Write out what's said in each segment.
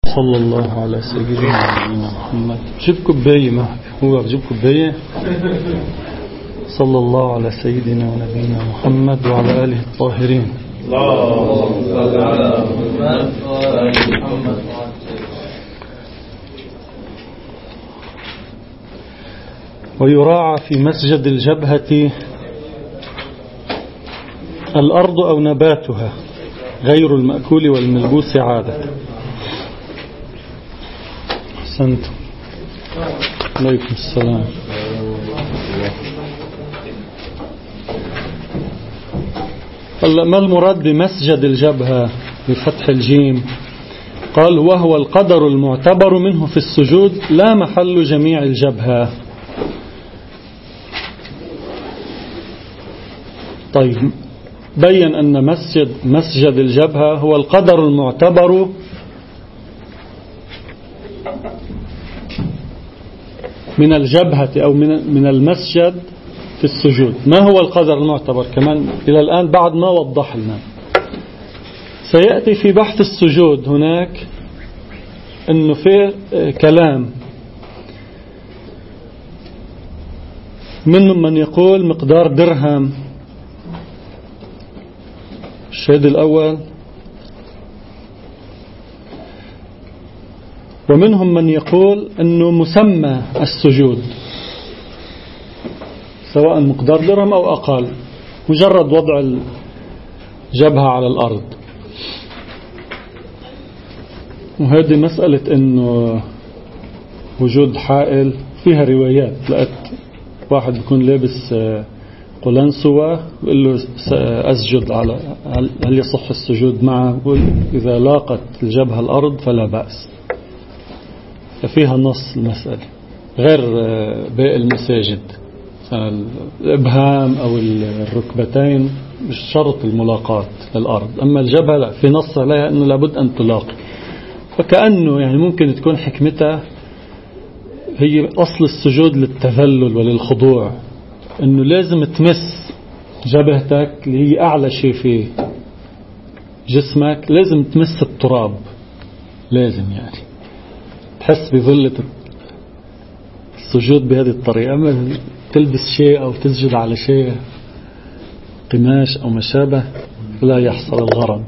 صلى الله على سيدنا محمد. جيب كوباية، ما هو بجيب كوباية. صلى الله على سيدنا ونبينا محمد وعلى آله الطاهرين. اللهم صل على محمد وعلى آل محمد. ويراعى في مسجد الجبهة الأرض أو نباتها غير المأكول والملبوس عادة. أحسنتم. عليكم السلام. ما المراد بمسجد الجبهة بفتح الجيم؟ قال وهو القدر المعتبر منه في السجود لا محل جميع الجبهة. طيب، بين أن مسجد الجبهة هو القدر المعتبر من الجبهة أو من المسجد في السجود. ما هو القدر المعتبر؟ كمان إلى الآن بعد ما وضح لنا. سيأتي في بحث السجود هناك أنه في كلام منهم من يقول مقدار درهم. الشهيد الأول. ومنهم من يقول أنه مسمى السجود سواء مقدار درهم أو أقل، مجرد وضع الجبهة على الأرض. وهذه مسألة أنه وجود حائل فيها روايات. لقيت واحد بيكون لابس قلنسوة بيقول له أسجد على هل يصح السجود معه؟ بيقول إذا لاقت الجبهة الأرض فلا بأس. ففيها نص المسألة غير باقي المساجد، الإبهام أو الركبتين مش شرط الملاقاة للأرض، أما الجبهة لا، في نص عليها أنه لابد أن تلاقي. فكأنه يعني ممكن تكون حكمتها هي أصل السجود للتذلل وللخضوع، أنه لازم تمس جبهتك اللي هي أعلى شيء في جسمك، لازم تمس التراب، لازم يعني تحس بظلة السجود بهذه الطريقة. أما تلبس شيء أو تسجد على شيء قماش أو ما شابه لا يحصل الغرض.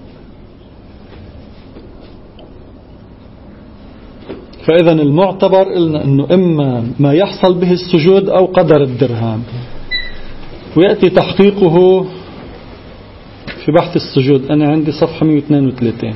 فإذا المعتبر قلنا أنه إما ما يحصل به السجود أو قدر الدرهم، ويأتي تحقيقه في بحث السجود. أنا عندي صفحة 132.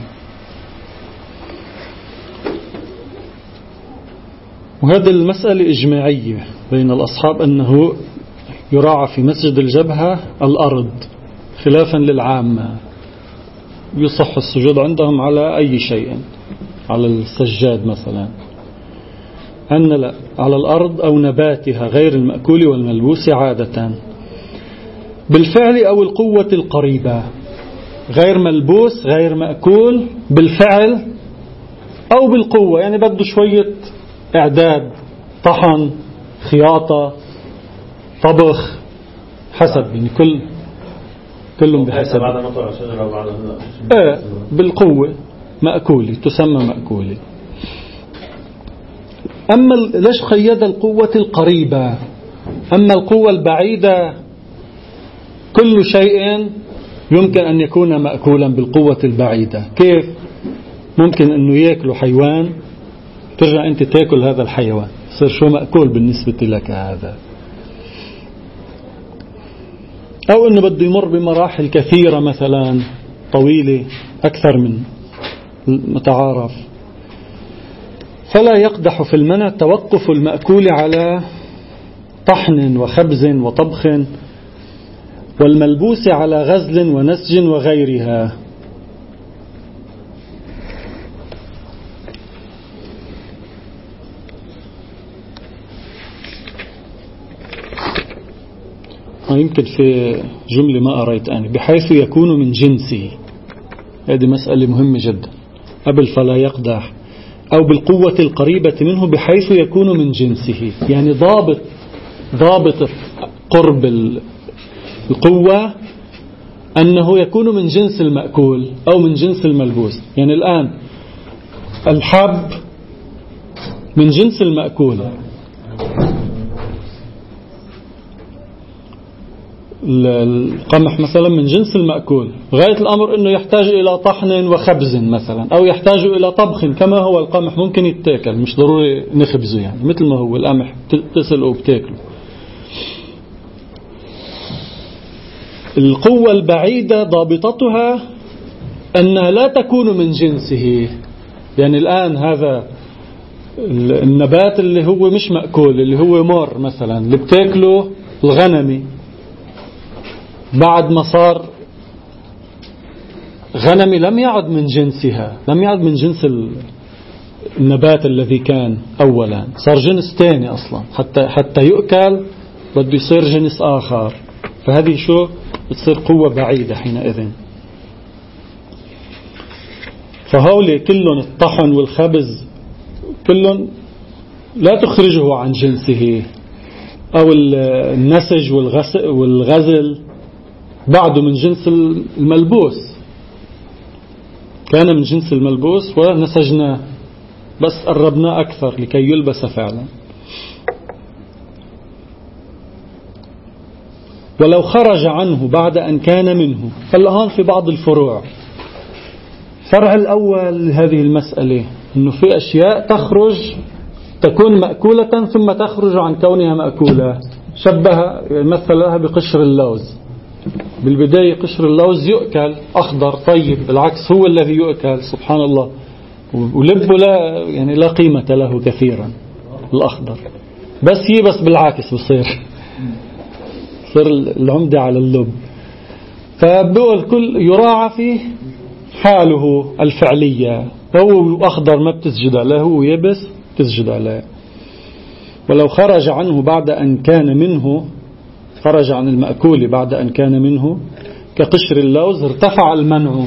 وهذه المسألة إجماعية بين الأصحاب أنه يراعى في مسجد الجبهة الأرض خلافا للعامة. يصح السجود عندهم على أي شيء، على السجاد مثلا، أن لا، على الأرض أو نباتها غير المأكول والملبوس عادة بالفعل أو القوة القريبة. غير ملبوس غير مأكول بالفعل أو بالقوة، يعني بده شوية إعداد، طحن، خياطة، طبخ، حسب يعني كلهم بحسب. بالقوة مأكولي، تسمى مأكولي. أما ليش قيد القوة القريبة؟ أما القوة البعيدة كل شيء يمكن أن يكون مأكولا بالقوة البعيدة. كيف؟ ممكن أنه يأكل حيوان، ترجع أنت تأكل هذا الحيوان، يصير شو مأكول بالنسبة لك هذا. أو أنه بده يمر بمراحل كثيرة مثلا طويلة أكثر من متعارف، فلا يقدح في المنع توقف المأكول على طحن وخبز وطبخ، والملبوس على غزل ونسج وغيرها. يمكن في جملة ما قريت أنا بحيث يكون من جنسه. هذه مسألة مهمة جدا. قبل فلا يقدح أو بالقوة القريبة منه بحيث يكون من جنسه، يعني ضابط قرب القوة أنه يكون من جنس المأكول أو من جنس الملبوس. يعني الآن الحب من جنس المأكول، القمح مثلا من جنس المأكول، غاية الأمر أنه يحتاج إلى طحن وخبز مثلا، أو يحتاج إلى طبخ كما هو القمح ممكن يتاكل، مش ضروري نخبزه يعني مثل ما هو القمح تسلقه وبتاكله. القوة البعيدة ضابطتها أنها لا تكون من جنسه. يعني الآن هذا النبات اللي هو مش مأكول، اللي هو مر مثلا، اللي بتاكله الغنمي، بعد ما صار غنمي لم يعد من جنسها، لم يعد من جنس النبات الذي كان أولا، صار جنس تاني أصلا، حتى يؤكل بده يصير جنس آخر. فهذه شو بتصير قوة بعيدة حينئذ. فهولي كلهم الطحن والخبز كلهم لا تخرجه عن جنسه، أو النسج والغزل بعده من جنس الملبوس، كان من جنس الملبوس ونسجناه بس قربناه أكثر لكي يلبس فعلا. ولو خرج عنه بعد أن كان منه. فالآن في بعض الفروع، فرع الأول هذه المسألة أنه في أشياء تخرج تكون مأكولة ثم تخرج عن كونها مأكولة. شبه مثلها بقشر اللوز، بالبداية قشر اللوز يؤكل أخضر طيب، بالعكس هو الذي يؤكل سبحان الله، ولبه لا قيمة له كثيرا الأخضر، بس يبس بالعكس بصير العمدة على اللب. فبقول كل يراعى فيه حاله الفعلية، هو أخضر ما بتسجد عليه، هو يبس تسجد عليه. ولو خرج عنه بعد أن كان منه، خرج عن المأكول بعد أن كان منه كقشر اللوز ارتفع المنع.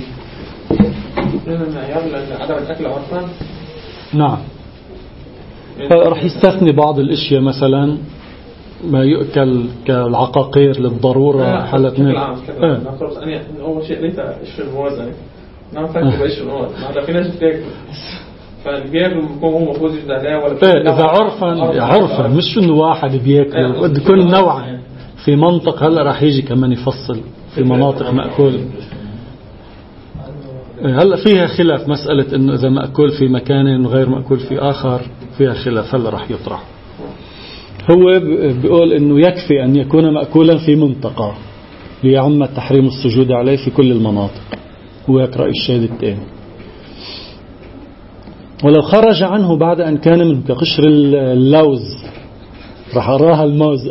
نعم، فرح يستثني بعض الاشياء، مثلا ما يؤكل كالعقاقير للضرورة حالة أول شيء ليس إيش الموازنة، نعم فاكر إيش الموازنة، هذا في ناس بتاكل فالبياكل بيكون هو مفروض يجد عليه ولا إذا عرفا مش إنه واحد بياكل، بده يكون نوعا في منطقة. هلا راح يجي كمان يفصل في مناطق مأكول. هلا فيها خلاف مسألة إنه إذا مأكول في مكان غير مأكول في آخر، فيها خلاف هلا راح يطرح. هو بيقول إنه يكفي أن يكون مأكولا في منطقة ليعم تحريم السجود عليه في كل المناطق. هو يقرأ الشاهد الثاني. ولو خرج عنه بعد أن كان منه كقشر اللوز، راح أراها الموز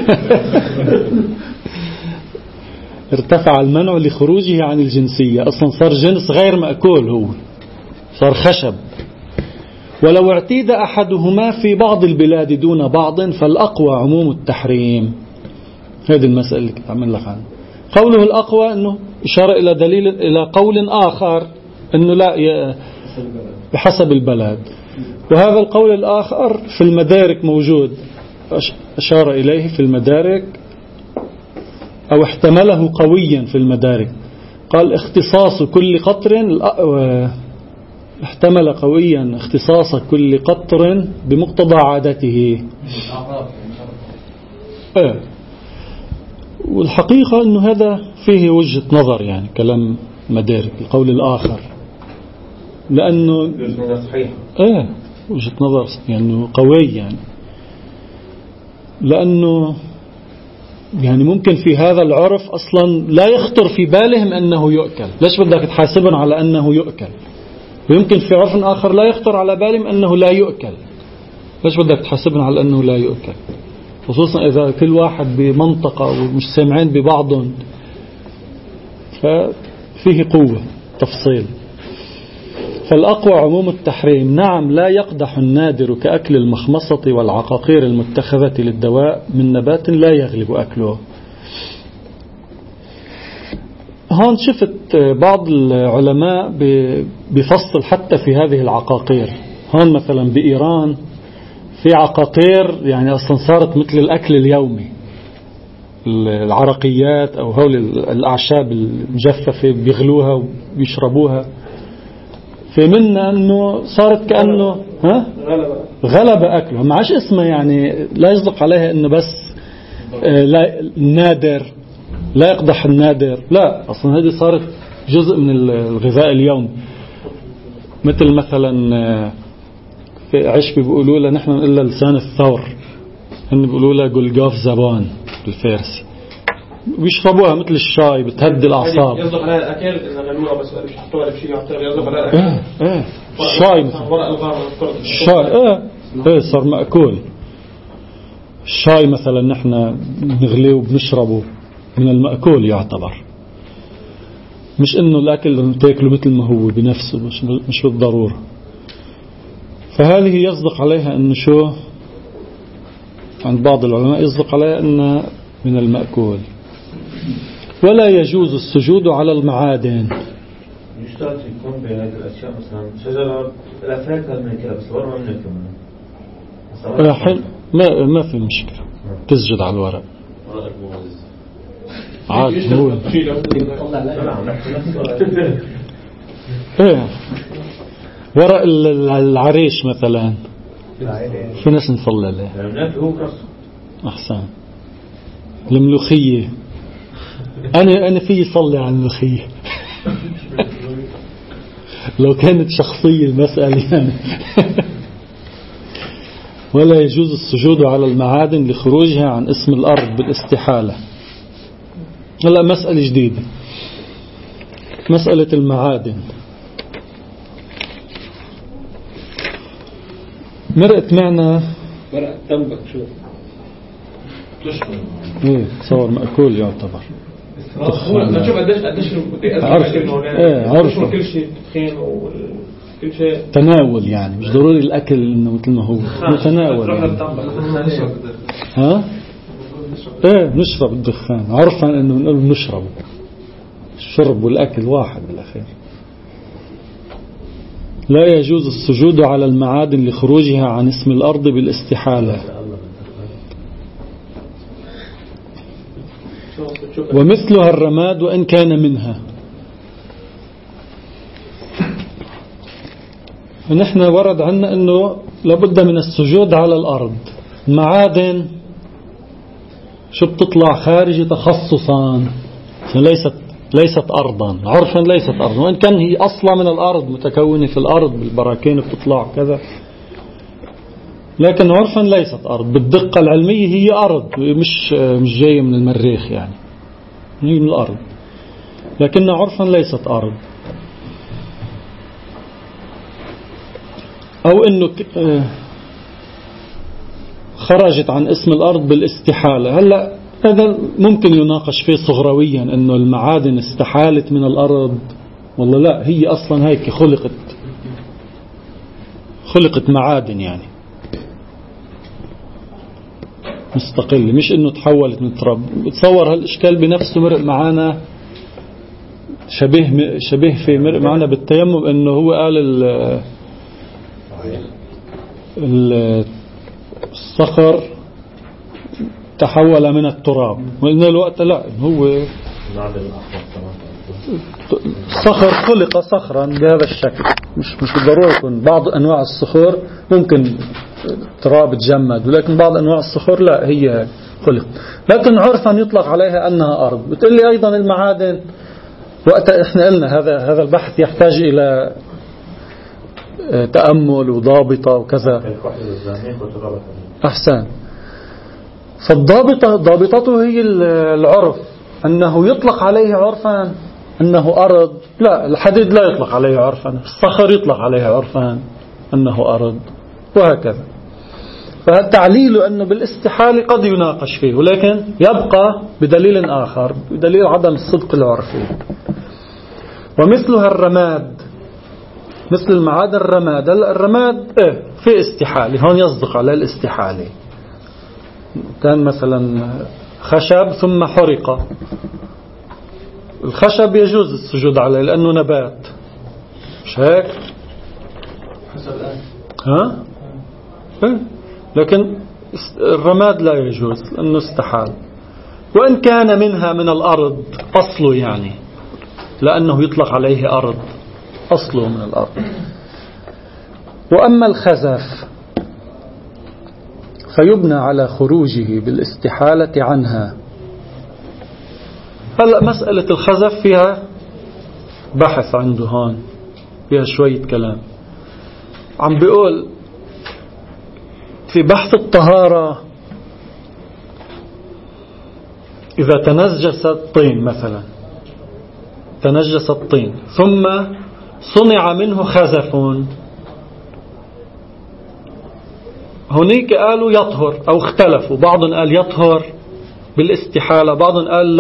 ارتفع المنع لخروجه عن الجنسية، أصلا صار جنس غير مأكول، هو صار خشب. ولو اعتيد أحدهما في بعض البلاد دون بعض فالأقوى عموم التحريم. هذه المسألة اللي كنت أعمل لك عنها. قوله الأقوى أنه إشارة إلى دليل إلى قول آخر أنه لا بحسب البلد، وهذا القول الآخر في المدارك موجود، أشار إليه في المدارك أو احتمله قويا في المدارك. قال اختصاص كل قطر، احتمل قويا اختصاص كل قطر بمقتضى عادته. والحقيقة أنه هذا فيه وجهة نظر، يعني كلام مدارك القول الآخر، لأنه وجهة نظر يعني قوي، يعني لأنه يعني ممكن في هذا العرف أصلا لا يخطر في بالهم أنه يؤكل. ليش بدك تحاسبن على أنه يؤكل؟ ويمكن في عرف آخر لا يخطر على بالهم أنه لا يؤكل. ليش بدك تحاسبن على أنه لا يؤكل؟ خصوصا إذا كل واحد بمنطقة ومش سامعين ببعضهم، ففيه قوة تفصيل. فالأقوى عموم التحريم. نعم لا يقدح النادر كأكل المخمصة والعقاقير المتخذة للدواء من نبات لا يغلب أكله. هون شفت بعض العلماء بفصل حتى في هذه العقاقير. هون مثلا بإيران في عقاقير يعني أصلا صارت مثل الأكل اليومي، العرقيات أو هول الأعشاب المجففة بيغلوها وبيشربوها. في منا أنه صارت كأنه غلب أكله، ما عادش اسمه يعني لا يصدق عليها أنه بس لا نادر لا يقدح النادر، لا أصلا هذه صارت جزء من الغذاء اليومي. مثل مثلا في عشبي بيقولوا له نحن إلا لسان الثور، هن بيقولوا له قلقاف زبان بالفارسي، بيشربوها مثل الشاي بتهدي الأعصاب. يصدق عليها الأكل إن غلوها بس مش حطوها بشيء يصدق عليها الأكل. الشاي مثلا ورق الغار الشاي صار مأكول. الشاي مثلا نحن بنغليه وبنشربه من المأكول يعتبر، مش إنه الأكل تاكله مثل ما هو بنفسه، مش بالضرورة. فهذه يصدق عليها إنه شو عند بعض العلماء يصدق عليها إنه من المأكول. ولا يجوز السجود على المعادن. يشترط يكون بين هذه الأشياء مثلا شجرة لا فاكهة من كذا بس ورقة من كذا حل ما في مشكلة تسجد على الورق عاد هو ورق العريش مثلا في ناس نصلي عليه. أحسن. الملوخية أنا في صلي على الملوخية لو كانت شخصية المسألة يعني. ولا يجوز السجود على المعادن لخروجها عن اسم الأرض بالاستحالة. هلا مسألة جديدة، مسألة المعادن. مرقت معنا ورق تنبك شو ايه صور مأكول يعتبر. نشوف قديش عرفه كل شيء تدخين وكل شيء تناول، يعني مش ضروري الأكل إنه مثل ما هو متناول يعني. ها نشرب الدخان عرفا إنه نشرب، الشرب والأكل واحد بالأخير. لا يجوز السجود على المعادن لخروجها عن اسم الأرض بالاستحالة. ومثلها الرماد وإن كان منها. نحن ورد عنا أنه لابد من السجود على الأرض. معادن شو بتطلع خارج تخصصا، ليست أرضا، عرفا ليست أرضا، وإن كان هي أصلا من الأرض متكونة في الأرض بالبراكين بتطلع كذا، لكن عرفا ليست أرض. بالدقة العلمية هي أرض، مش جاية من المريخ، يعني هي من الأرض، لكن عرفا ليست أرض. أو أنه خرجت عن اسم الأرض بالاستحالة. هلأ هذا ممكن يناقش فيه صغرويا، أنه المعادن استحالت من الأرض والله لا، هي أصلا هيك خلقت معادن يعني مستقلة، مش أنه تحولت من تراب. بتصور هالإشكال بنفسه مرق معانا شبيه في مرق معنا بالتيمم، أنه هو قال الصخر تحول من التراب، وإن الوقت لا، هو الصخر خلق صخرا بهذا الشكل، مش بالضرورة يكون. بعض أنواع الصخور ممكن تراب تجمد، ولكن بعض أنواع الصخور لا، هي خلق. لكن عرفا يطلق عليها أنها أرض. بتقول لي أيضا المعادن، وقت إحنا قلنا هذا البحث يحتاج إلى تأمل وضابطة وكذا. أحسن. ضابطته هي العرف، أنه يطلق عليه عرفا أنه أرض. لا، الحديد لا يطلق عليه عرفا، الصخر يطلق عليه عرفا أنه أرض، وهكذا. فالتعليل أنه بالاستحالة قد يناقش فيه، ولكن يبقى بدليل آخر، بدليل عدم الصدق العرفي. ومثلها الرماد، مثل المعادن الرماد في استحالة، هون يصدق على الاستحالة. كان مثلا خشب ثم حرق، الخشب يجوز السجود عليه لأنه نبات، مش هيك؟ ها؟ لكن الرماد لا يجوز لأنه استحال. وإن كان منها من الأرض أصله، يعني لأنه يطلق عليه أرض، أصله من الأرض. وأما الخزف فيبنى على خروجه بالاستحالة عنها. هلأ مسألة الخزف فيها بحث عنده هون، فيها شوية كلام. عم بيقول في بحث الطهارة إذا تنجس الطين مثلا، تنجس الطين ثم صنع منه خزف، هناك قالوا يطهر أو اختلفوا، بعض قال يطهر بالاستحالة، بعض قال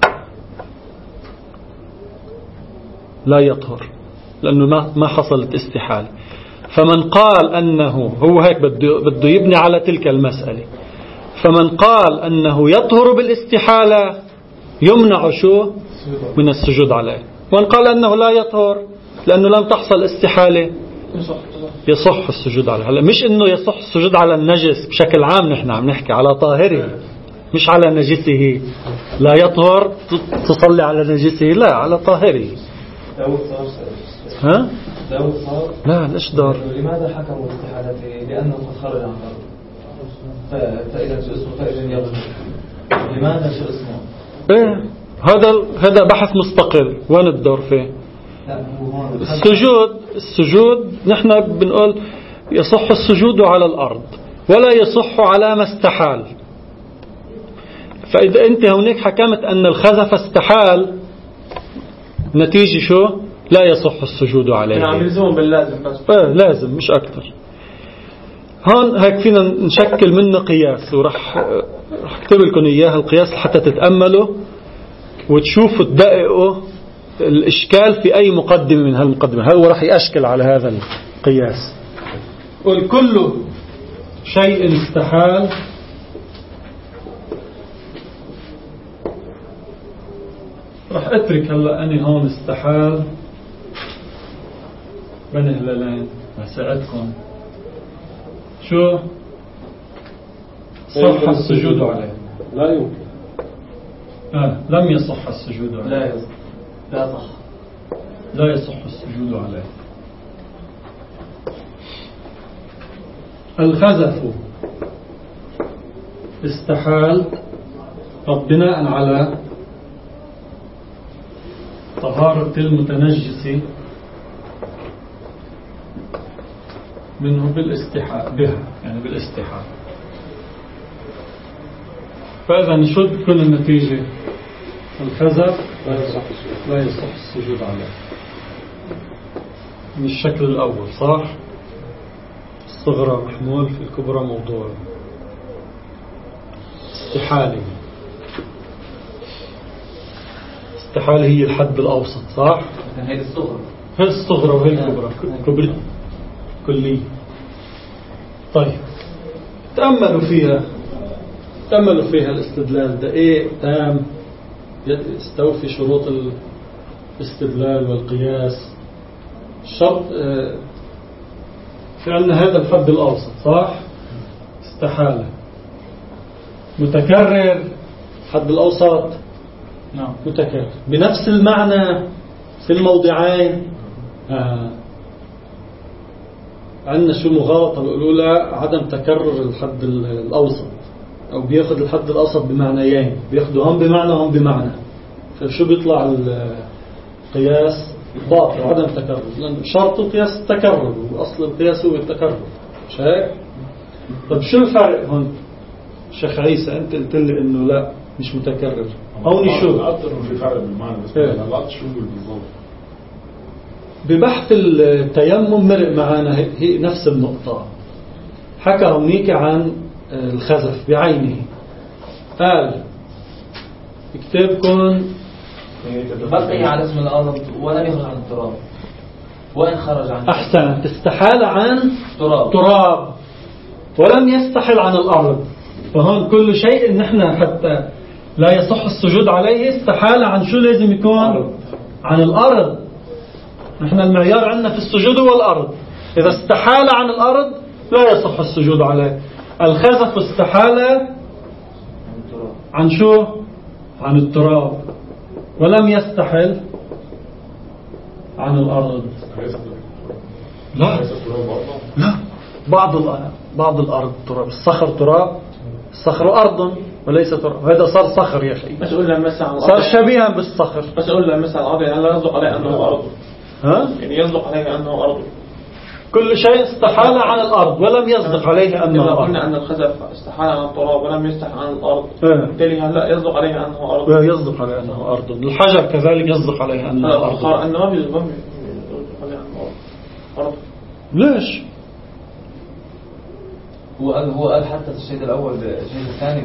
لا يطهر لأنه ما حصلت استحالة. فمن قال أنه هو هيك بده يبني على تلك المسألة، فمن قال أنه يطهر بالاستحالة يمنع شو من السجود عليه، ومن قال أنه لا يطهر لأنه لم تحصل استحالة يصح السجود عليه. هلا مش إنه يصح السجود على النجس بشكل عام، نحن عم نحكي على طاهره مش على نجسه. لا يطهر تصلي على نجسه، لا على طاهره. ها؟ داود صار لا ليش دار؟ لماذا حكموا باستحالته؟ لأنه قد خرج عن الأرض، فإذا شو اسمه فإذا يظهر. لماذا شو اسمه؟ إيه هذا بحث مستقل. وين الدور فيه؟ السجود نحن بنقول يصح السجود على الأرض ولا يصح على ما استحال. فإذا أنت هناك حكمت أن الخزف استحال، نتيجة شو؟ لا يصح السجود عليه. نعم يلزمون باللازم بس. لازم مش أكتر. هون هيك فينا نشكل منه قياس، ورح اكتب لكم إياه القياس حتى تتأملوا وتشوفوا تدققوا الإشكال في أي مقدمة من هالمقدمة. هو رح يأشكل على هذا القياس. قل كل شيء استحال رح أترك هلأ أني هون استحال بين هلالين مساعدكم شو صح السجود عليه. لا يمكن. لم يصح السجود عليه. لا يصح السجود عليه. الخزف استحال بناء على طهارة المتنجس منه بالاستحال بها، يعني بالاستحال. فإذا شو تكون النتيجة؟ الخزف لا يصح السجود عليه من الشكل الأول، صح؟ الصغرى محمول في الكبرى موضوع. استحالة هي الحد الأوسط، صح؟ هي الصغرى، هي الصغرى وهي الكبرى كبرى كلية. طيب تأملوا فيها الاستدلال دقيق تام يستوفي شروط الاستدلال والقياس. الشرط في عندنا هذا الحد الأوسط، صح؟ استحالة متكرر. حد الأوسط نعم متكرر بنفس المعنى في الموضعين. عندنا شو مغالطة الأولى عدم تكرر الحد الأوسط، أو بياخد الحد الأوسط بمعنيين، بياخدوا هم بمعنى هم بمعنى. فشو بيطلع القياس باطل عدم تكرر، لأن شرط القياس التكرر وأصل القياس هو التكرر، مش هيك؟ طب شو الفرق هون شيخ عيسى؟ أنت قلت لي إنه لا مش متكرر. هون شو؟ أقدر في فرق بالمعنى بس لا شو بالضبط. ببحث التيمم مرق معنا هي نفس النقطة. حكى هونيك عن الخزف بعينه، قال كتابكم بقي على اسم الأرض ولم يخرج عن التراب، وإن خرج عن أحسن استحال عن تراب ولم يستحل عن الأرض. فهون كل شيء نحن حتى لا يصح السجود عليه استحال عن شو لازم يكون؟ عن الأرض. نحن المعيار عندنا في السجود هو الأرض. إذا استحال عن الأرض لا يصح السجود عليه. الخزف استحال عن شو؟ عن التراب. ولم يستحل عن الأرض. لا لا، بعض الأرض تراب. الصخر تراب، الصخر أرض وليس تراب. هذا صار صخر يا أخي، بس قلنا مثلا صار شبيها بالصخر. بس قلنا مثلا الأرض يعني لا يصدق عليه أنه أرض، يعني يصدق عليه أنه أرض. كل شيء استحال عن الأرض ولم يصدق عليه أنه أرض. قلنا أن الخزف استحال عن التراب ولم يستحال عن الأرض، بالتالي لا يصدق عليه أنه أرض. يصدق عليه أنه أرض. الحجر كذلك يصدق عليه أنه أرض. أنه ما يصدق عليه أنه أرض. ليش؟ هو قال حتى الشيء الأول الشيء الثاني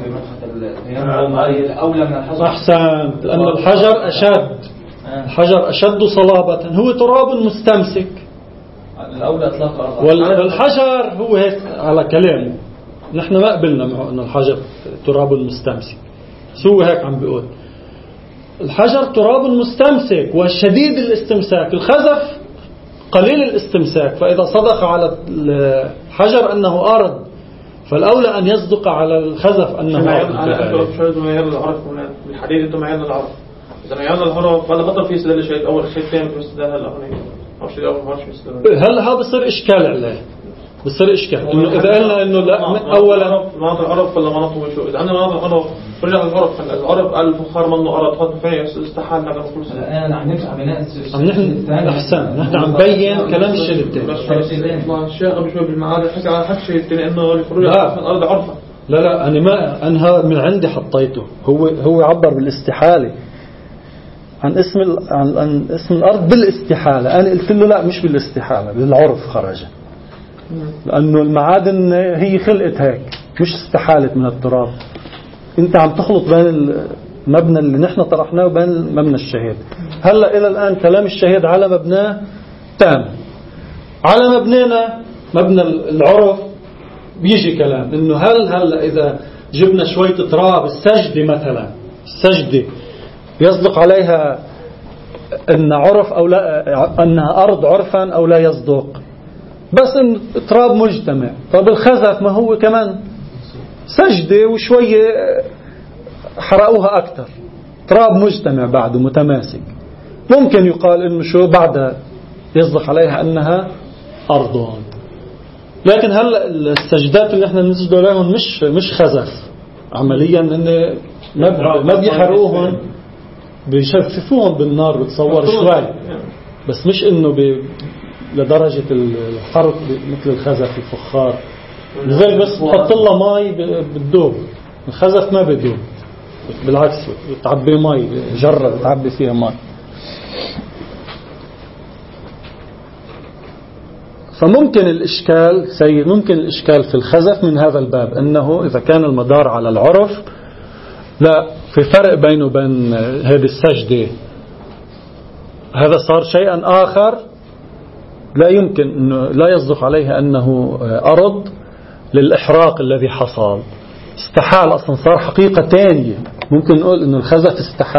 بمنحة الأولى من الحجر. أحسنت، لأن الحجر أشد. الحجر أشد صلابة، هو تراب مستمسك. الأولى إطلاق أرض. والحجر هو هيك على كلامه، نحن ما قبلنا معه أن الحجر تراب مستمسك، بس هو هيك عم بيقول الحجر تراب مستمسك وشديد الاستمساك. الخزف قليل الاستمساك، فإذا صدق على الحجر أنه أرض فالأولى أن يصدق على الخزف أنه أرض. أنا شاهد معيار العرف بالحديد، أنتم معيار العرف. إذا معيار العرف فلا بطل فيه سدل الشيء الأول، الشيء الثاني باستدلال الأولاني أو الشيء الأول ما باستدلال. هل هذا بصير إشكال عليه؟ بصير إشكال إنه إذا قلنا إنه لا أولا مناطق العرف ولا مناطق مشهور. إذا عندنا مناطق العرف رجع العرف، العرف قال الفخار منه أرض، هذا فين استحال لنا كل سنة. أنا عم نمشي على بناء نحن أحسن، نحن عم بين كلام الشيء الثاني. ما الشيء قبل شوي بالمعارف حكى على حكي الشيء الثاني إنه رجع الأرض عرفة. لا أنا ما أنها من عندي حطيته. هو عبر بالاستحالة عن اسم الأرض بالاستحالة. أنا قلت له لا، مش بالاستحالة، بالعرف خرج، لأنه المعادن هي خلقت هيك، مش استحالت من التراب. أنت عم تخلط بين المبنى اللي نحن طرحناه وبين مبنى الشهيد. هلأ إلى الآن كلام الشهيد على مبناه تام، على مبنينا مبنى العرف بيجي كلام إنه هلأ إذا جبنا شوية تراب، السجدة مثلا، السجدة يصدق عليها أن عرف أو لا، أنها أرض عرفا أو لا يصدق، بس إن تراب مجتمع. طب الخزف ما هو كمان سجدة وشوية حرقوها أكثر، تراب مجتمع بعده متماسك، ممكن يقال إنه شو بعدها يصدق عليها أنها أرض. لكن هلا السجدات اللي احنا نسجد عليهم مش خزف عمليا، إن ما بيحرقوهم، بيشففوهم بالنار بتصور شوي، بس مش إنه لدرجة الحرق مثل الخزف الفخار. لذلك بس تحط لها ماء بتدوب. الخزف ما بدوب، بالعكس تعبي ماء، جرة تعبي فيها ماء. فممكن الإشكال سيد، ممكن الإشكال في الخزف من هذا الباب، أنه إذا كان المدار على العرف لا، في فرق بينه وبين هذه السجدة، هذا صار شيئا آخر لا يمكن أنه لا يصدق عليه أنه أرض للإحراق الذي حصل. استحال أصلا، صار حقيقة تانية. ممكن نقول أنه الخزف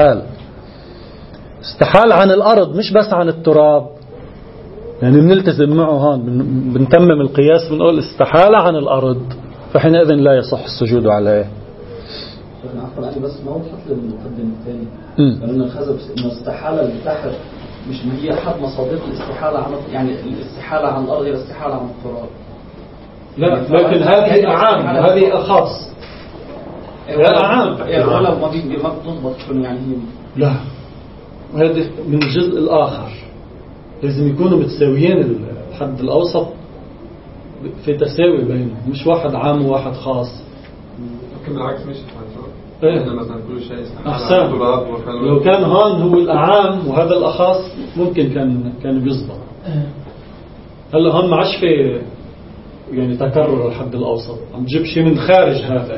استحال عن الأرض، مش بس عن التراب. يعني بنلتزم معه هون، بنتمم القياس، بنقول استحال عن الأرض، فحينئذ لا يصح السجود عليه. عفوا يعني بس ما وضحت للمقدم الثاني، لأن الخزف إنه استحالة لتحت، مش هي أحد مصادر الاستحالة عن، يعني الاستحالة عن الأرض هي الاستحالة عن التراب. لا، لكن هذه أعام، هذه أخص. لا أعام، يعني ولا ما بتضبط يعني هي. لا، وهذا من الجزء الآخر، لازم يكونوا متساويين. الحد الأوسط في تساوي بينهم، مش واحد عام وواحد خاص. ممكن بالعكس مش مثلا كل شيء أحسن. لو كان هون هو الأعام وهذا الأخص ممكن كان بيصبر. هلا هون ما عادش في يعني تكرر الحد الأوسط، عم تجيب شيء من خارج هذا.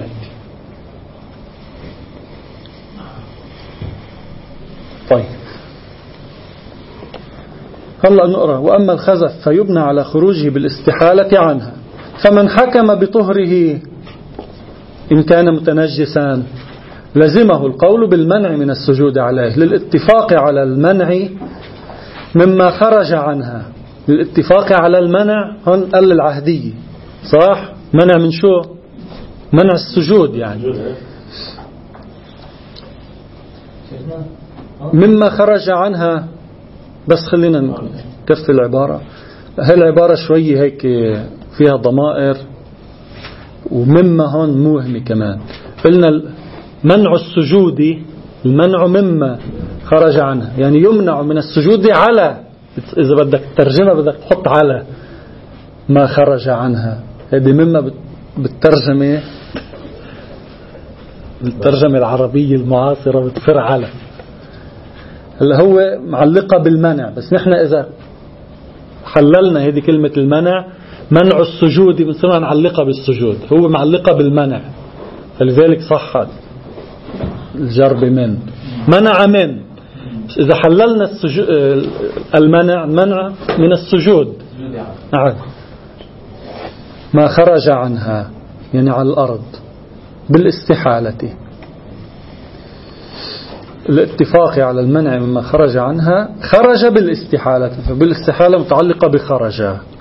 طيب هلا نقرأ: وأما الخزف فيبنى على خروجه بالاستحالة عنها، فمن حكم بطهره إن كان متنجسا لزمه القول بالمنع من السجود عليه، للاتفاق على المنع مما خرج عنها. للاتفاق على المنع، هون قال العهدية صح؟ منع من شو؟ منع السجود يعني. مما خرج عنها بس خلينا نكفي العبارة. هاي العبارة شوية هيك فيها ضمائر ومما هون موهمة كمان. قلنا منع السجود، المنع مما خرج عنها، يعني يمنع من السجود على، إذا بدك ترجمة بدك تحط على ما خرج عنها. هذه مما بالترجمة العربية المعاصرة بتفر على، اللي هو معلقة بالمنع. بس نحن إذا حللنا هذه كلمة المنع، منع السجود بنصير نعلقها بالسجود، هو معلقة بالمنع، فلذلك صح الجر بمن، منع من. إذا حللنا المنع من السجود ما خرج عنها، يعني على الأرض بالاستحالة. الاتفاق على المنع مما خرج عنها خرج بالاستحالة، فبالاستحالة متعلقة بخرج.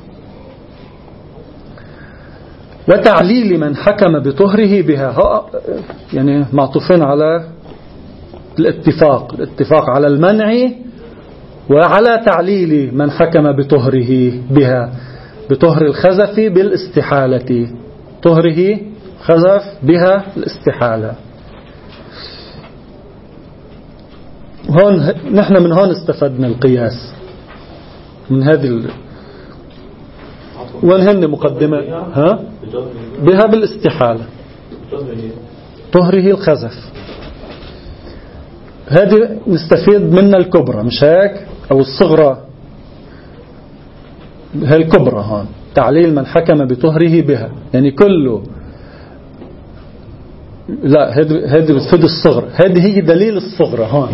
وتعليل من حكم بطهره بها، يعني معطوفين على الاتفاق على المنع وعلى تعليل من حكم بطهره بها، بطهر الخزف بالاستحالة، طهره خزف بها الاستحالة. هون نحن من هون استفدنا القياس من هذه وانهن مقدمة بها بالاستحالة، طهره الخزف. هذه نستفيد منها الكبرى، مش هيك؟ أو الصغرى. هي الكبرى هون تعليل من حكم بطهره بها، يعني كله. لا، هذه بتفيد الصغرى، هذه هي دليل الصغرى هون.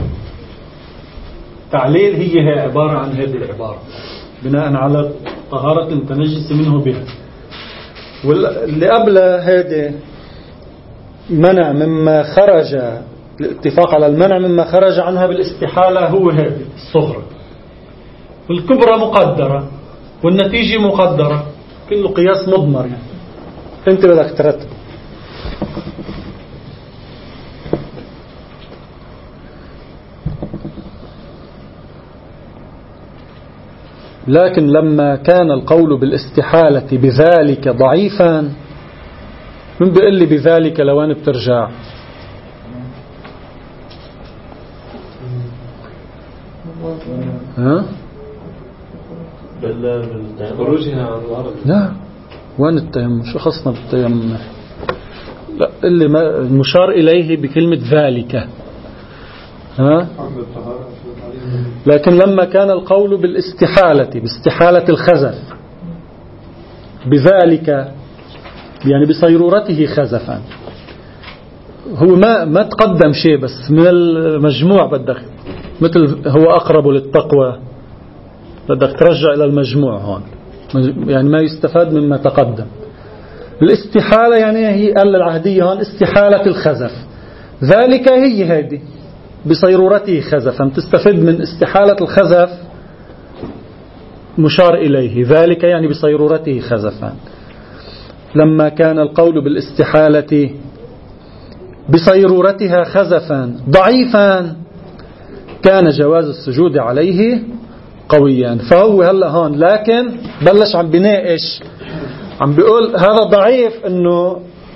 تعليل هي عبارة عن هذه العبارة بناء على طهارة المتنجس منه بها. واللي قبل هذه منع مما خرج، الاتفاق على المنع مما خرج عنها بالاستحالة، هو هذه الصغرى. والكبرى مقدرة والنتيجة مقدرة، كله قياس مضمر. يعني انت بدك ترتب. لكن لما كان القول بالاستحالة بذلك ضعيفا، من بيقول لي بذلك لوين بترجع؟ ها؟ خروجها عن الأرض. لا، وين التيمم؟ شو خصنا بالتيمم؟ لا، اللي المشار إليه بكلمة ذلك. ها؟ لكن لما كان القول بالاستحالة، باستحالة الخزف بذلك، يعني بصيرورته خزفا، هو ما تقدم شيء، بس من المجموع بدك، مثل هو أقرب للتقوى، بدك ترجع إلى المجموع هون، يعني ما يستفاد مما تقدم. الاستحالة يعني هي قال العهدية هون استحالة الخزف، ذلك هي هذه بصيرورته خزفا، تستفيد من استحالة الخزف مشار إليه، ذلك يعني بصيرورته خزفا. لما كان القول بالاستحالة بصيرورتها خزفا ضعيفا، كان جواز السجود عليه قويا. فهو هلا هون لكن بلش عم بناقش، عم بيقول هذا ضعيف، انه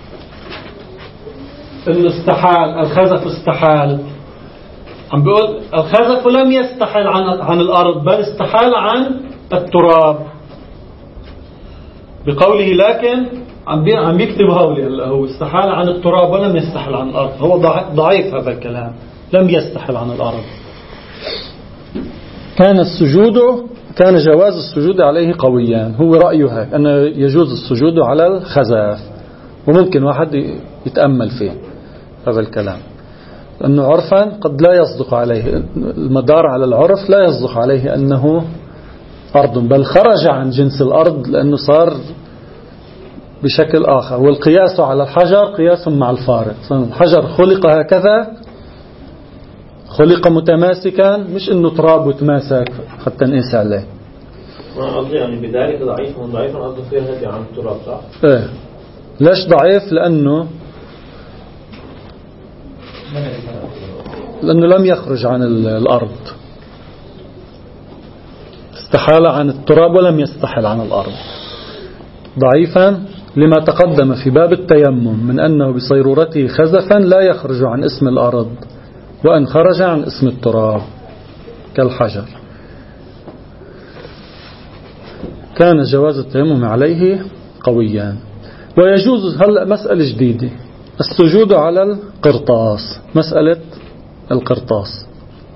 استحال الخزف، استحال. عم بيقول الخزف لم يستحل عن الأرض، بل استحال عن التراب بقوله. لكن عم يكتب هولي، هو استحال عن التراب ولم يستحل عن الأرض. هو ضعيف هذا الكلام، لم يستحل عن الأرض. كان جواز السجود عليه قويا. هو رأيه أن يجوز السجود على الخزف، وممكن واحد يتأمل فيه هذا الكلام، لأنه عرفا قد لا يصدق عليه، المدار على العرف لا يصدق عليه أنه أرض، بل خرج عن جنس الأرض لأنه صار بشكل آخر. والقياس على الحجر قياس مع الفارق، الحجر خلق هكذا، خلق متماسكا، مش إنه تراب وتماسك حتى نقيس عليه. قصدي يعني بذلك ضعيف قصده فيها هذه عن التراب، صح؟ إيه. ليش ضعيف؟ لأنه لم يخرج عن الأرض. استحال عن التراب ولم يستحل عن الأرض. ضعيفا لما تقدم في باب التيمم من أنه بصيرورته خزفا لا يخرج عن اسم الأرض، وأن خرج عن اسم التراب كالحجر. كان جواز التيمم عليه قويا. ويجوز هلأ مسألة جديدة، السجود على القرطاس. مسألة القرطاس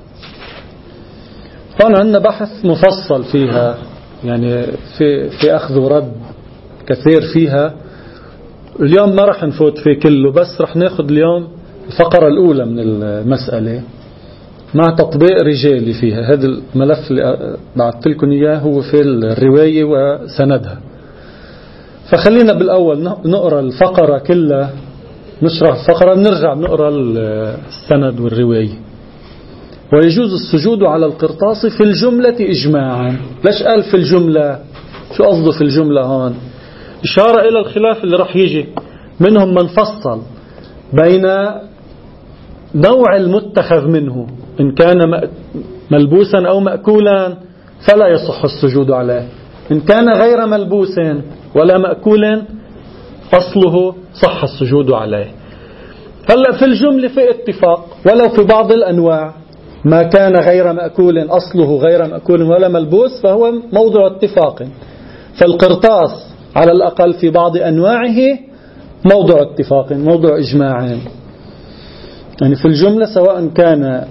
طبعا عندنا بحث مفصل فيها، يعني في أخذ ورد كثير فيها. اليوم ما رح نفوت فيه كله، بس رح ناخذ اليوم الفقرة الأولى من المسألة مع تطبيق رجالي فيها. هذا الملف اللي بعثت لكم إياه هو في الرواية وسندها. فخلينا بالأول نقرأ الفقرة كلها، نشرح الفقرة، نرجع نقرأ السند والرواية. ويجوز السجود على القرطاس في الجملة إجماعا. ليش قال في الجملة؟ شو قصده في الجملة هون؟ إشارة إلى الخلاف اللي رح يجي. منهم من فصل بين نوع المتخذ منه، إن كان ملبوسا أو مأكولا فلا يصح السجود عليه، إن كان غير ملبوس ولا مأكول أصله صح السجود عليه. هلأ في الجملة في اتفاق، ولو في بعض الأنواع ما كان غير مأكول أصله غير مأكول ولا ملبوس فهو موضع اتفاق. فالقرطاس على الأقل في بعض أنواعه موضع اتفاق، موضع إجماع. يعني في الجملة سواء كان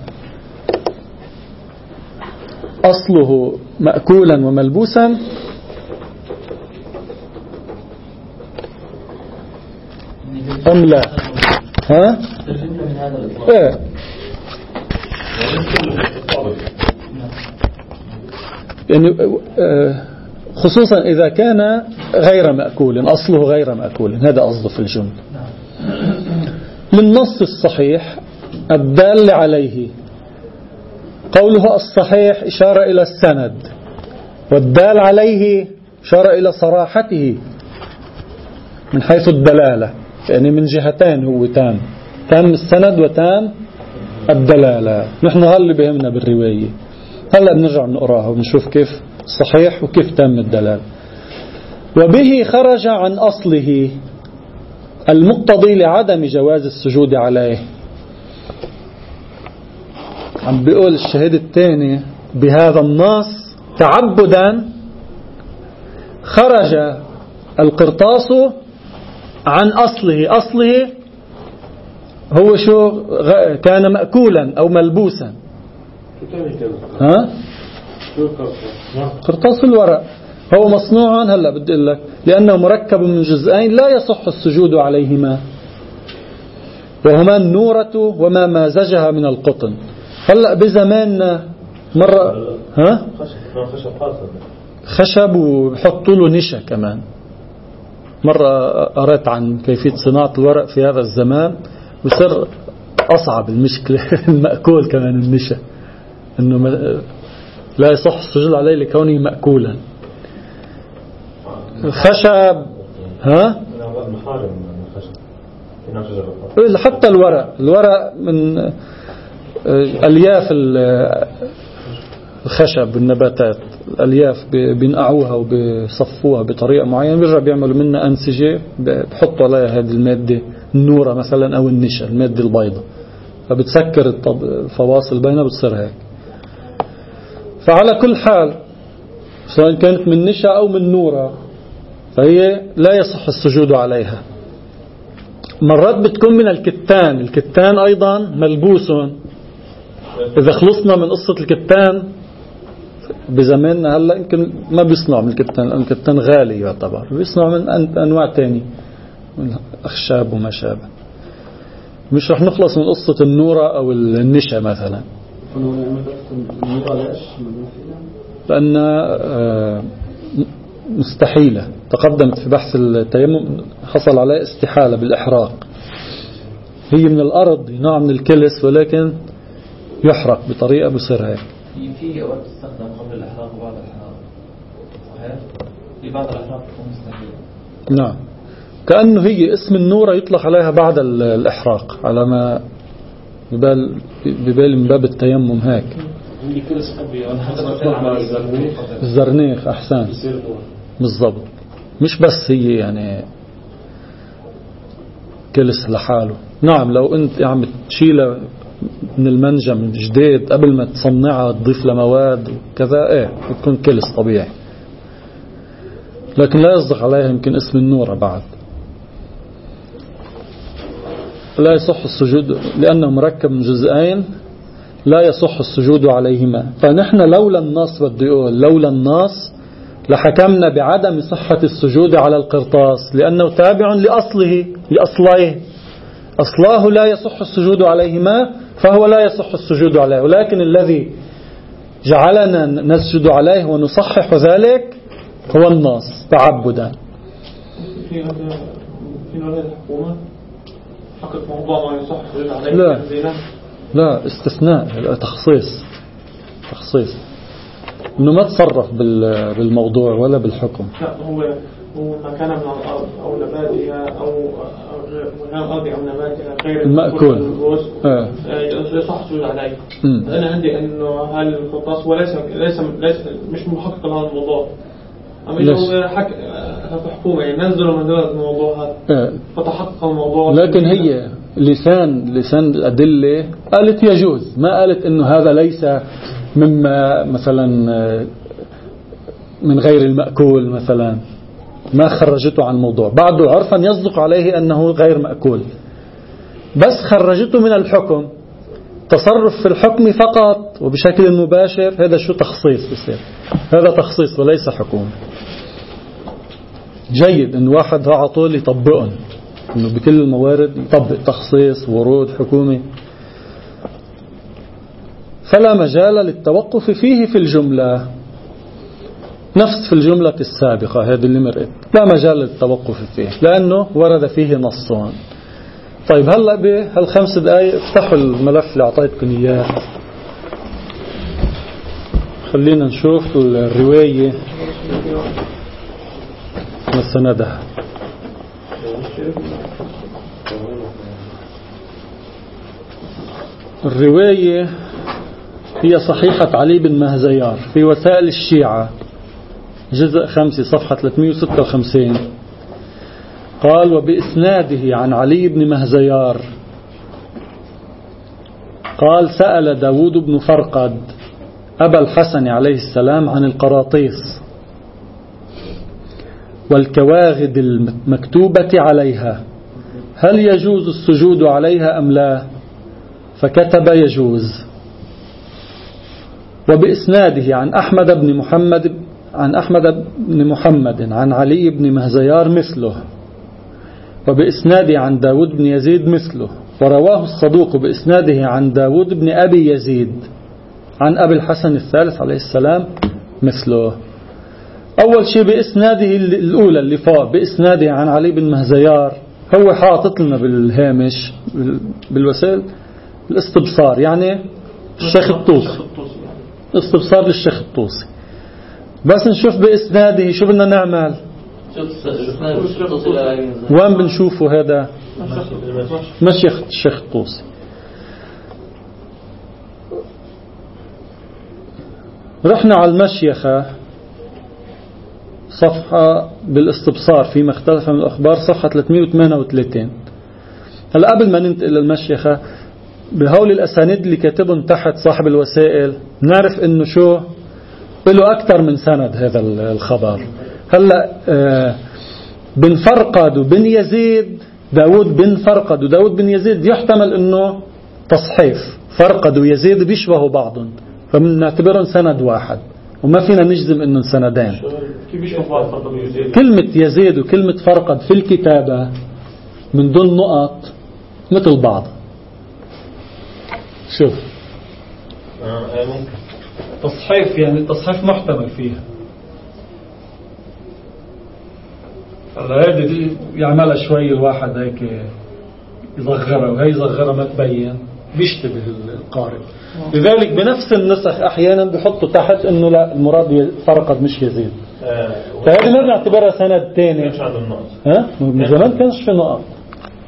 أصله مأكولا وملبوسا أم لا. ها؟ إيه؟ يعني خصوصا إذا كان غير مأكول، أصله غير مأكول، هذا قصده في الجملة. للنص الصحيح الدال عليه، قوله الصحيح إشارة إلى السند، والدال عليه إشارة إلى صراحته من حيث الدلالة، يعني من جهتين هو تام السند وتام الدلالة. نحن هل بهمنا بالرواية، هلأ بنرجع نقراها ونشوف كيف صحيح وكيف تام الدلالة. وبه خرج عن أصله المقتضي لعدم جواز السجود عليه. عم بيقول الشهيد الثاني بهذا النص تعبدا خرج القرطاس عن أصله هو شو؟ كان مأكولا أو ملبوسا. ها؟ قرطاس الورق هو مصنوع، هلا بدي أقول لك، لأنه مركب من جزئين لا يصح السجود عليهما، وهما النورة وما مازجها من القطن. هلا بزماننا مرة ها؟ خشب وبحطوا له نشا كمان. مرة قرأت عن كيفية صناعة الورق في هذا الزمان، وصار أصعب المشكلة المأكول كمان النشا، إنه لا يصح السجود عليه لكونه مأكولا. الخشب ها؟ حتى الورق من ألياف الخشب والنباتات، الألياف بينقعوها وبيصفوها بطريقة معينة، بيرجع بيعملوا منها أنسجة، بحطوا عليها هذه المادة النورة مثلا أو النشا، المادة البيضاء، فبتسكر الفواصل بينها، بتصير هيك. فعلى كل حال سواء كانت من نشا أو من نورة فهي لا يصح السجود عليها. مرات بتكون من الكتان أيضا ملبوس. إذا خلصنا من قصة الكتان بزماننا هلا يمكن ما بيصنع من الكتان غالي يعتبر، بيصنع من أنواع تاني من أخشاب وما شابه. مش رح نخلص من قصة النورة أو النشا مثلا، لأن مستحيلة. تقدمت في بحث التيمم حصل عليه استحالة بالإحراق. هي من الأرض، نوع من الكلس، ولكن يحرق بطريقة بصير هيك. في أوقات تستخدم قبل الإحراق وبعد الإحراق، صحيح؟ في بعض الإحراق تكون مستحيلة. نعم، كأنه هي اسم النورة يطلق عليها بعد الإحراق، على ما ببال من باب التيمم هيك. عندي كل صحبي أنا الزرنيخ أحسن بالضبط. مش بس هي يعني كلس لحاله. نعم لو أنت عم تشيله من المنجم جديد قبل ما تصنعها تضيف له مواد وكذا بتكون كلس طبيعي، لكن لا يصدق عليها يمكن اسم النورة بعد. لا يصح السجود لأنه مركب من جزئين، لا يصح السجود عليهما. فنحن لولا النص بدي يقول لولا النص لحكمنا بعدم صحة السجود على القرطاس، لأنه تابع لأصليه. أصلاه لا يصح السجود عليهما، فهو لا يصح السجود عليه. ولكن الذي جعلنا نسجد عليه ونصحح ذلك هو النص تعبدا. في نوع الحكومة حقق موضوع ما يصح السجود عليه. لا استثناء، تخصيص انه ما تصرف بالموضوع ولا بالحكم. لا هو ما كان من الأرض أو نباتها أو من الأرض أو نباتها غير المأكول يصح السجود عليه. أنا عندي إنه هل القرطاس هو ليس مش محقق لهذا الموضوع، أما هو حكومة يعني نزلوا من هذا الموضوع هذا فتحقق الموضوع. لكن هي لسان الأدلة قالت يجوز، ما قالت إنه هذا ليس مما مثلا من غير المأكول مثلا، ما خرجته عن الموضوع. بعده عرفا يصدق عليه أنه غير مأكول، بس خرجته من الحكم. تصرف في الحكم فقط وبشكل مباشر، هذا شو تخصيص بصير، هذا تخصيص وليس حكومة. جيد إن واحد على طول يطبقهم، إنه بكل الموارد يطبق تخصيص ورود حكومي، فلا مجال للتوقف فيه في الجملة، نفس في الجملة السابقة هذه اللي مرقت، لا مجال للتوقف فيه لأنه ورد فيه نصان. طيب هلأ بهالخمس دقائق افتحوا الملف اللي أعطيتكم إياه، خلينا نشوف الرواية وسندها. الرواية هي صحيحة علي بن مهزيار في وسائل الشيعة جزء 5 صفحة 356. قال: وبإسناده عن علي بن مهزيار قال: سأل داود بن فرقد أبا الحسن عليه السلام عن القراطيس والكواغد المكتوبة عليها هل يجوز السجود عليها أم لا؟ فكتب: يجوز. وبإسناده عن أحمد بن محمد عن علي بن مهزيار مثله، وبإسناده عن داود بن يزيد مثله، ورواه الصدوق بإسناده عن داود بن أبي يزيد عن أبي الحسن الثالث عليه السلام مثله. أول شيء بإسناده الأولى اللي فوق بإسناده عن علي بن مهزيار، هو حاطط لنا بالهامش بالوسائل الاستبصار، يعني الشيخ الطوسي، استبصار للشيخ الطوسي. بس نشوف بإسناده شو بدنا نعمل، وين بنشوفه هذا مشيخة الشيخ الطوسي. رحنا على المشيخة صفحة بالاستبصار فيما اختلف من الأخبار صفحة 338. هلا قبل ما ننتقل للمشيخة بهول الأسانيد اللي كاتبهم تحت صاحب الوسائل نعرف إنه شو له أكثر من سند هذا الخبر. هلا بن فرقد وبن يزيد، داود بن فرقد وداود بن يزيد يحتمل إنه تصحيف، فرقد ويزيد بيشبهوا بعضهم فبنعتبرهم سند واحد وما فينا نجزم إنهم سندين. كلمة يزيد وكلمة فرقد في الكتابة من دون نقط مثل بعض. شوف تصحيف، يعني التصحيف محتمل فيها. هذه دي يعملها شوي الواحد هيك يصغرها وهي يصغرها ما تبين، بيشتبه القارئ. لذلك بنفس النسخ أحيانا بيحطوا تحت إنه لا المراد فرقد مش يزيد. فهذه ما بنعتبرها سند تاني. من زمان كانش في نقط،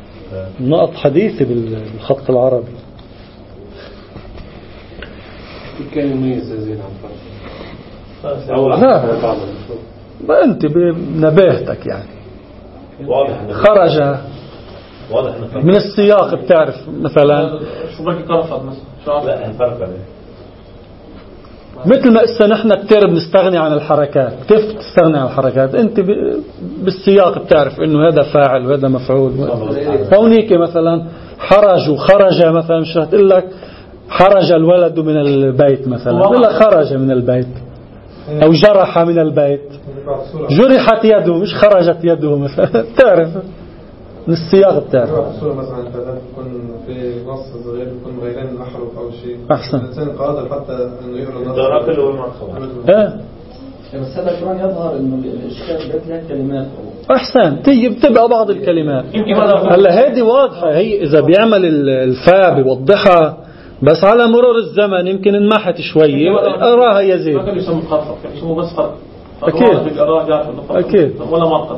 نقط حديثة بالخط العربي. كان يميز زين عن فرق لا أنت بنباهتك يعني خرج من السياق. بتعرف مثلا شو بدك ترفض مثلا؟ لا الفرق عليه. مثل ما إسا نحن كتير بنستغني عن الحركات. كيف تستغني عن الحركات؟ أنت بالسياق بتعرف إنه هذا فاعل وهذا مفعول. هونيك مثلا حرج وخرج مثلا، مش هتقول لك حرج الولد من البيت مثلا، ولا خرج من البيت، أو جرح من البيت، جرحت يده مش خرجت يده مثلا. تعرف من السياق بتاعه. الصورة مثلا تكون في نص صغير يكون غيران الأحرف أو شيء أحسن. الإنسان قادر حتى إنه يقرأ النص. الدرجة اللي هو المعخبة. بس هذا كمان يظهر إنه الإشكال بيت لها كلمات. أحسن. بتبقى بعض الكلمات. هلا هذه واضحة. هي إذا بيعمل الفاء بيوضحها، بس على مرور الزمن يمكن انمحت شوية أراها يزيد. ما كانوا يسموا خرفة، كانوا يسموا بس خرف. أكيد. ولا مرقد.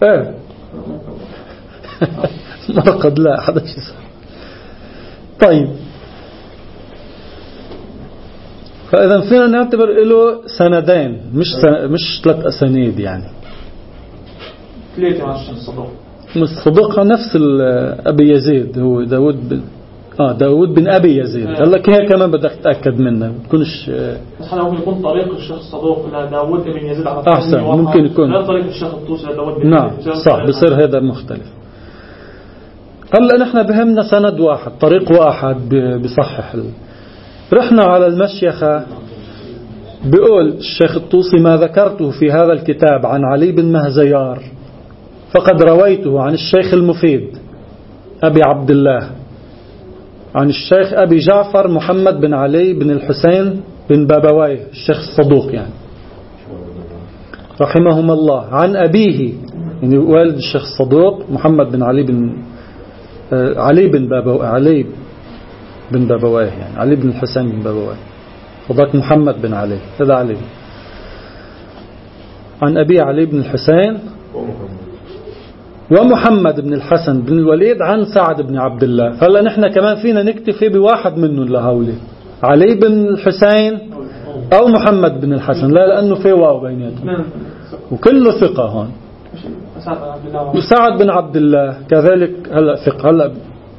مرقد لا حدا شيء. طيب، فإذا فينا نعتبر له سندين مش 3 أسانيد يعني. 3 مع الصدوق. الصدوق نفس أبي يزيد، هو داود بن أبي يزيد. هلا هي كمان بدك تتأكد منها، ما تكونش مثلا ممكن يكون طريق الشيخ الصدوق لداود بن يزيد على أحسن. ممكن يكون غير طريق الشيخ الطوسي لداود بن نعم يزيد. صح، بصير هذا مختلف. هلا نحن بهمنا سند واحد، طريق واحد بصحح. رحنا على المشيخة، بيقول الشيخ الطوسي: ما ذكرته في هذا الكتاب عن علي بن مهزيار فقد رويته عن الشيخ المفيد أبي عبد الله عن الشيخ أبي جعفر محمد بن علي بن الحسين بن بابويه، الشيخ الصدوق يعني رحمهم الله، عن أبيه يعني والد الشيخ الصدوق محمد بن علي بن بابويه يعني علي بن الحسين بن بابويه، وذاك محمد بن علي، هذا علي. عن أبي علي بن الحسين ومحمد بن الحسن بن الوليد عن سعد بن عبد الله. هلا نحن كمان فينا نكتفي بواحد منهم لهولي، علي بن الحسين أو محمد بن الحسن، لا لأنه في واو بيناتهم وكله ثقة هون. وسعد بن عبد الله كذلك هلا ثقة. هلا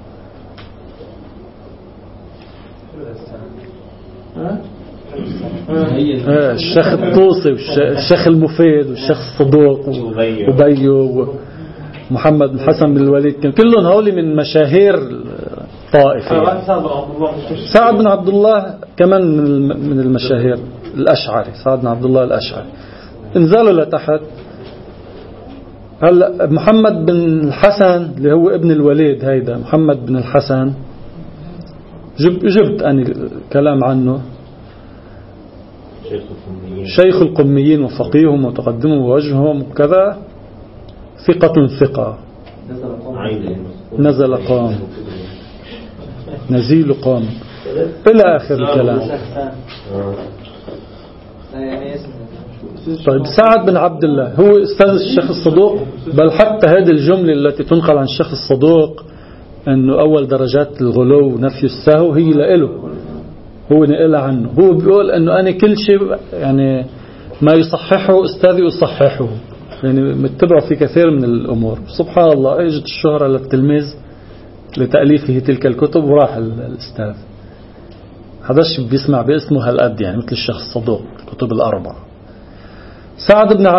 الشيخ الطوسي والشيخ المفيد والشيخ الصدوق وبيو ومحمد بن حسن بن الوليد، كلهم هولي من مشاهير طائفة. سعد بن عبد الله كمان من المشاهير الأشعري، سعد بن عبد الله الأشعري. انزلوا لتحت. هلا محمد بن الحسن اللي هو ابن الوليد، هيدا محمد بن الحسن جبت أنا كلام عنه. شيخ القميين وفقيهم وتقدمهم ووجههم وكذا، ثقة نزل قام نزيل قام إلى آخر الكلام. طيب سعد بن عبد الله هو أستاذ الشيخ الصدوق، بل حتى هذه الجملة التي تنقل عن الشيخ الصدوق أنه أول درجات الغلو ونفي السهو هي لإله، هو نقلها عنه. هو بيقول أنه أنا كل شيء يعني ما يصححه أستاذي يصححه، يعني متبع في كثير من الأمور. سبحان الله، اجت الشهرة للتلميذ لتأليفه تلك الكتب وراح الأستاذ. هذاش بيسمع باسمه هالقد يعني، مثل الشيخ الصدوق الكتب الأربعة. سعد بن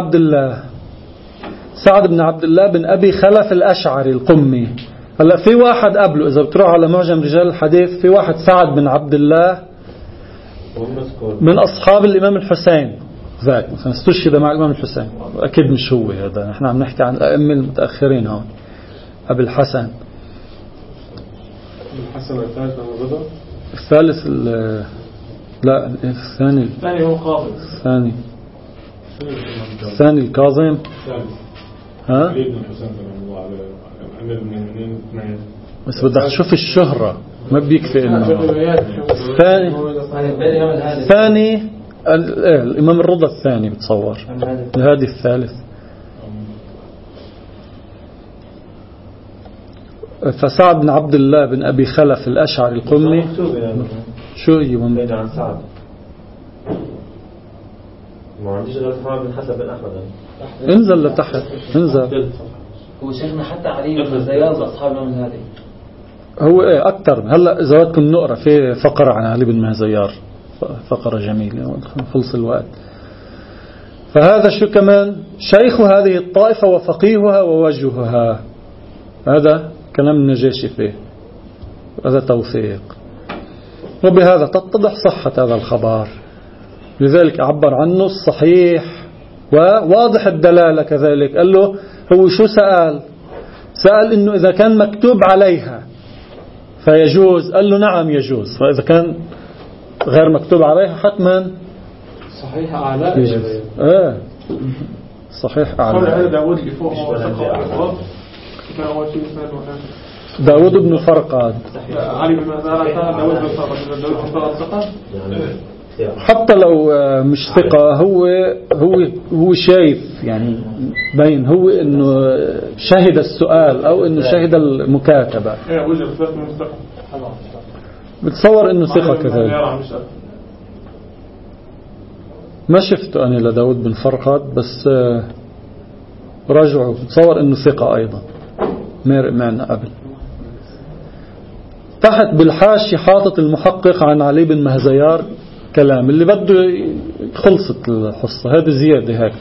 عبد الله بن أبي خلف الأشعري القمي. هلا في واحد قبله، إذا بتروح على معجم رجال الحديث، في واحد سعد بن عبد الله من أصحاب الإمام الحسين، ذاك مثلا استشهد مع الإمام الحسين، أكيد مش هو هذا. نحن عم نحكي عن الأئمة المتأخرين هون. أبي الحسن الثالث لا الثاني هو قاضي الثاني الكاظم. ها بس بدك تشوف الشهرة، ما بيكفي انه الثاني الإمام الرضا الثاني بتصور، الهادي الثالث. فسعد بن عبد الله بن أبي خلف الأشعري القمي. شو يبون ما عنديش غير صحابة بن حسن بن أحمد. انزل لتحت انزل. هو شيخنا حتى علي بن زياد أصحاب الإمام الهادي هو ايه اكتر. هلا اذا بدكم نقرا في فقره عن علي بن مهزيار، فقره جميله خلص الوقت. فهذا شو كمان شيخ هذه الطائفه وفقيهها ووجهها. هذا كلام النجاشي فيه، هذا توثيق، وبهذا تتضح صحة هذا الخبر. لذلك عبر عنه الصحيح وواضح الدلالة. كذلك قال له هو شو سأل إنه إذا كان مكتوب عليها فيجوز، قال له نعم يجوز. فإذا كان غير مكتوب عليها حتما صحيح أعلى يجوز. صحيح أعلى. داود اللي فوق داود بن فرقاد. علي بن مهزيار داود بن فرقاد حتى لو مش ثقة، هو شايف يعني بين هو انه شهد السؤال او انه شهد المكاتبة. بتصور انه ثقة كذلك. ما شفته انا لداود بن فرقاد، بس رجعوا بتصور انه ثقة ايضا. مارق معنا قبل. تحت بالحاشية حاطط المحقق عن علي بن مهزيار كلام اللي بده خلصت الحصة. هذه زيادة هيك.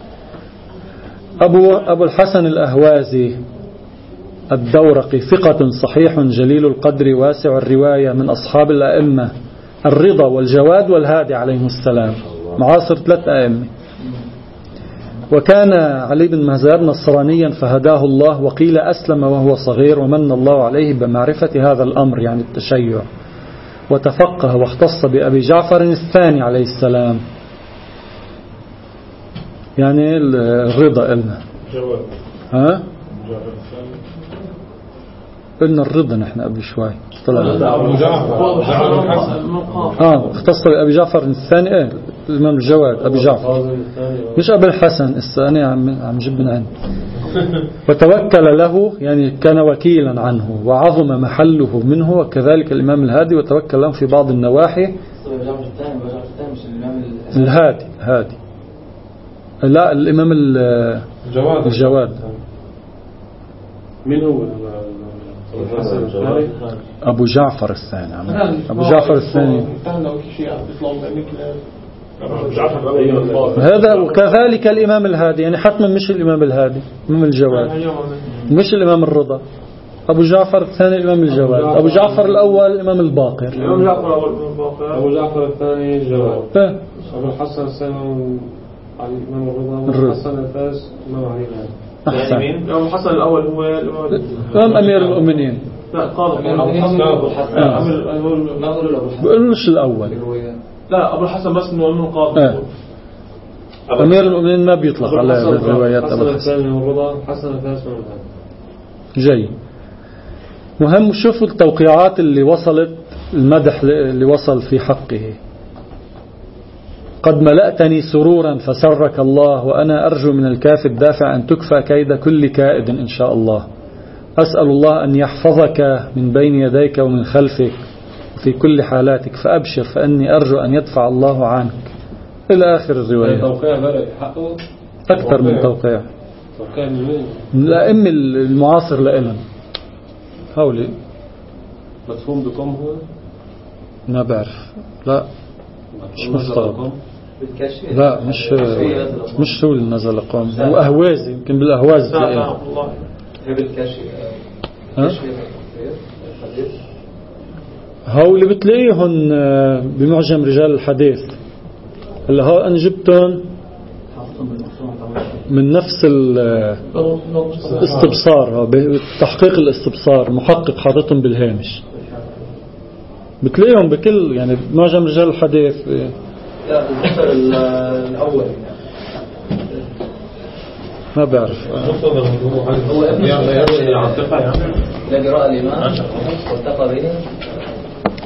أبو الحسن الأهوازي الدورقي ثقة صحيح جليل القدر واسع الرواية من أصحاب الأئمة الرضا والجواد والهادي عليهم السلام، معاصر 3 أئمة. وكان علي بن مهزيار نصرانيا فهداه الله، وقيل أسلم وهو صغير ومن الله عليه بمعرفة هذا الأمر يعني التشيع، وتفقه واختص بأبي جعفر الثاني عليه السلام. يعني الرضا قلنا قلنا الرضا نحن قبل شوي طلع اختص بأبي جعفر الثاني الإمام الجواد أبي جعفر، مش أبي الحسن الثاني عم جيب من عنده. وتوكل له يعني كان وكيلا عنه وعظم محله منه، وكذلك الإمام الهادي وتوكل له في بعض النواحي. الهادي لا الإمام الجواد. من هو أبو جعفر الثاني. أبو جعفر الثاني هذا. وكذلك الإمام الهادي يعني حتما مش الإمام الهادي، الإمام الجواد، مش الإمام الرضا. أبو جعفر الثاني الإمام الجواد، أبو جعفر الأول الإمام الباقر، أبو جعفر الثاني الجواد، أبو الحسن الثاني الإمام الرضا، والحسن الثالث الإمام علي. أحسن. أبو الحسن الأول هو الإمام أمير المؤمنين. لا قال أبو الحسن ما أقول أبو الحسن مش الأول. لا أبو الحسن بس إنه قاضي. أمير المؤمنين ما بيطلق على الروايات أبو الحسن. جاي مهم. شوفوا التوقيعات اللي وصلت، المدح اللي وصل في حقه. قد ملأتني سرورا فسرك الله، وأنا أرجو من الكاف الدافع أن تكفى كيد كل كائد إن شاء الله. أسأل الله أن يحفظك من بين يديك ومن خلفك في كل حالاتك، فأبشر فأني أرجو أن يدفع الله عنك إلى آخر الرواية. توقيع بلد حقه أكثر من توقيع. توقيع من مين؟ الأئم المعاصر لإلهم هولي. مفهوم بكم هو؟ ما بعرف. لا مش مفترض. لا مش هو اللي نزل قوم، هو أهوازي. يمكن بالأهواز تلاقيه. هو اللي بتلاقيهم بمعجم رجال الحديث اللي هو أنا جبتهم من نفس الاستبصار، بتحقيق الاستبصار محقق حاطتهم بالهامش. بتلاقيهم بكل يعني معجم رجال الحديث. لا المصدر الأول ما بعرف. هو ابن لا قراءة الإمام والتقى به